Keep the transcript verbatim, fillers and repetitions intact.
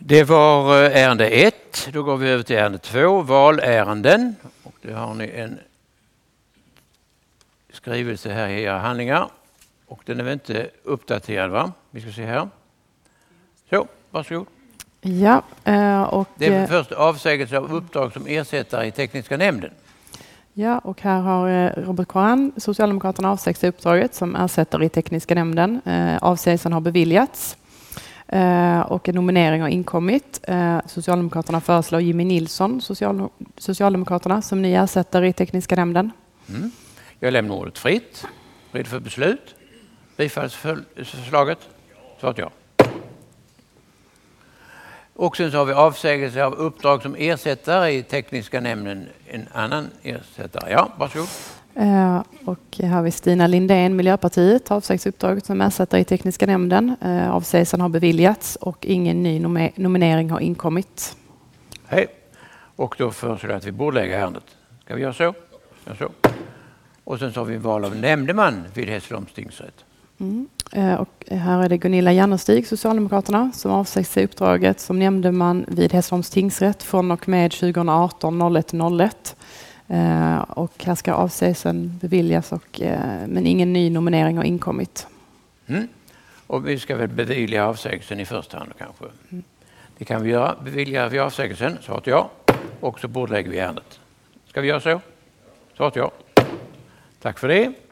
Det var ärende ett. Då går vi över till ärende två, valärenden. Och det har ni en skrivelse här i era handlingar. Och den är väl inte uppdaterad, va? Vi ska se här. Så, varsågod. Ja, och det är först avsägelse av uppdrag som ersättare i tekniska nämnden. Ja, och här har Robert Koran, Socialdemokraterna, avsägt sig uppdraget som ersättare i tekniska nämnden. Avsägelsen har beviljats och en nominering har inkommit. Socialdemokraterna föreslår Jimmy Nilsson, Social, Socialdemokraterna, som ny ersättare i tekniska nämnden. Mm. Jag lämnar ordet fritt. Redo för beslut. Bifallsförslaget. Svarat ja. Och sen så har vi avsägelse av uppdrag som ersättare i tekniska nämnden. En annan ersättare. Ja, varsågod. Uh, och här har vi Stina Lindén, Miljöpartiet, avsägs uppdraget som ersättare i tekniska nämnden. Uh, avsägelsen har beviljats och ingen ny nom- nominering har inkommit. Hej. Och då föreslår jag att vi bordlägger ärendet. Ska vi göra så? Ja, så. Och sen så har vi val av nämndeman vid Hässleholms tingsrätt. Mm. Uh, och här är det Gunilla Jannerstig, Socialdemokraterna, som avsägs sig uppdraget som nämndeman vid Hässleholms tingsrätt från och med tjugo arton noll ett noll ett. Uh, och här ska avsägelsen beviljas och, uh, men ingen ny nominering har inkommit. Mm. Och vi ska väl bevilja avsägelsen i första hand kanske. Mm. Det kan vi göra. Beviljar vi avsägelsen, svarat ja. Och så bordlägger vi ärendet. Ska vi göra så? Svarat ja. Tack för det.